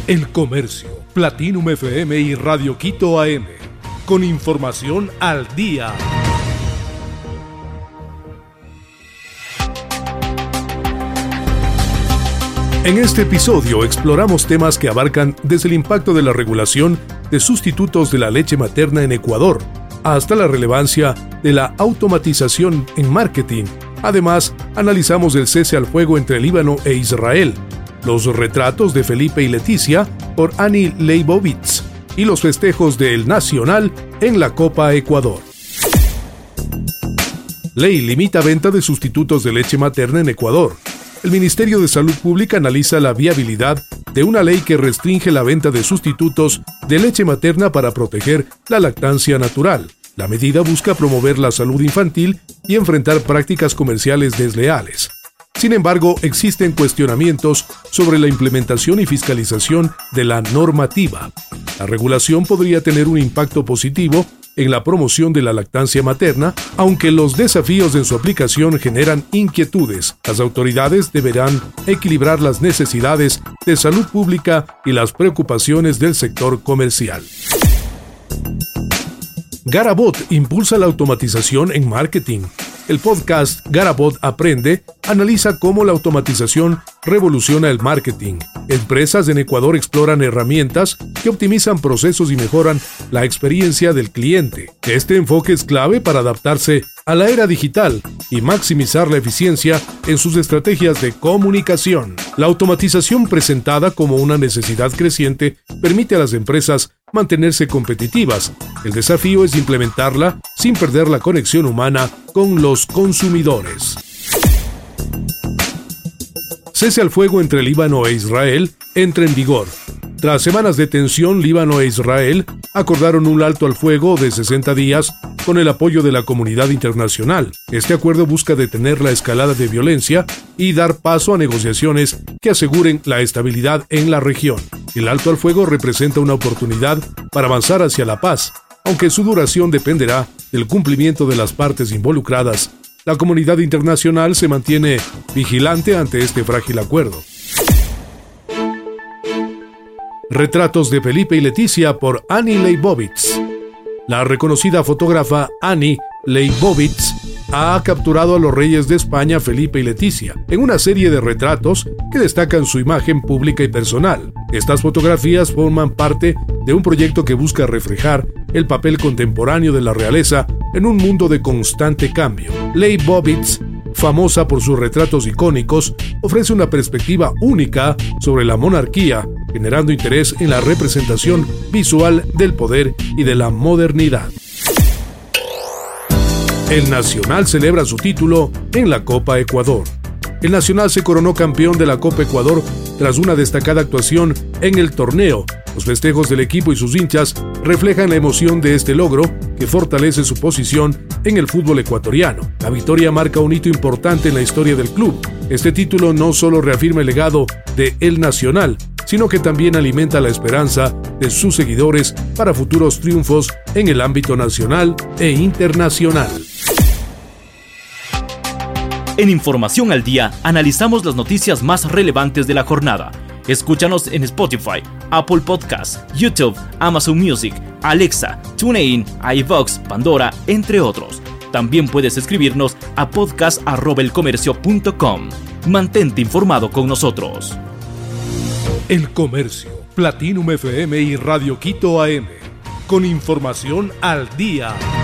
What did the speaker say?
El Comercio, Platinum FM y Radio Quito AM. Con información al día. En este episodio exploramos temas que abarcan desde el impacto de la regulación de sustitutos de la leche materna en Ecuador hasta la relevancia de la automatización en marketing. Además, analizamos el cese al fuego entre Líbano e Israel, los retratos de Felipe y Leticia por Annie Leibovitz y los festejos del Nacional en la Copa Ecuador. Ley limita venta de sustitutos de leche materna en Ecuador. El Ministerio de Salud Pública analiza la viabilidad de una ley que restringe la venta de sustitutos de leche materna para proteger la lactancia natural. La medida busca promover la salud infantil y enfrentar prácticas comerciales desleales. Sin embargo, existen cuestionamientos sobre la implementación y fiscalización de la normativa. La regulación podría tener un impacto positivo en la promoción de la lactancia materna, aunque los desafíos en su aplicación generan inquietudes. Las autoridades deberán equilibrar las necesidades de salud pública y las preocupaciones del sector comercial. Garabot impulsa la automatización en marketing. El podcast Garabot Aprende analiza cómo la automatización revoluciona el marketing. Empresas en Ecuador exploran herramientas que optimizan procesos y mejoran la experiencia del cliente. Este enfoque es clave para adaptarse a la era digital y maximizar la eficiencia en sus estrategias de comunicación. La automatización, presentada como una necesidad creciente, permite a las empresas mantenerse competitivas. El desafío es implementarla sin perder la conexión humana con los consumidores. Cese al fuego entre Líbano e Israel entra en vigor. Tras semanas de tensión, Líbano e Israel acordaron un alto al fuego de 60 días con el apoyo de la comunidad internacional. Este acuerdo busca detener la escalada de violencia y dar paso a negociaciones que aseguren la estabilidad en la región. El alto al fuego representa una oportunidad para avanzar hacia la paz, aunque su duración dependerá del cumplimiento de las partes involucradas. La comunidad internacional se mantiene vigilante ante este frágil acuerdo. Retratos de Felipe y Leticia por Annie Leibovitz. La reconocida fotógrafa Annie Leibovitz ha capturado a los reyes de España, Felipe y Leticia, en una serie de retratos que destacan su imagen pública y personal. Estas fotografías forman parte de un proyecto que busca reflejar el papel contemporáneo de la realeza en un mundo de constante cambio. Leibovitz, famosa por sus retratos icónicos, ofrece una perspectiva única sobre la monarquía, generando interés en la representación visual del poder y de la modernidad. El Nacional celebra su título en la Copa Ecuador. El Nacional se coronó campeón de la Copa Ecuador tras una destacada actuación en el torneo. Los festejos del equipo y sus hinchas reflejan la emoción de este logro, que fortalece su posición en el fútbol ecuatoriano. La victoria marca un hito importante en la historia del club. Este título no solo reafirma el legado de El Nacional, sino que también alimenta la esperanza de sus seguidores para futuros triunfos en el ámbito nacional e internacional. En Información al Día, analizamos las noticias más relevantes de la jornada. Escúchanos en Spotify, Apple Podcasts, YouTube, Amazon Music, Alexa, TuneIn, iVoox, Pandora, entre otros. También puedes escribirnos a podcast@elcomercio.com. Mantente informado con nosotros. El Comercio, Platinum FM y Radio Quito AM. Con información al día.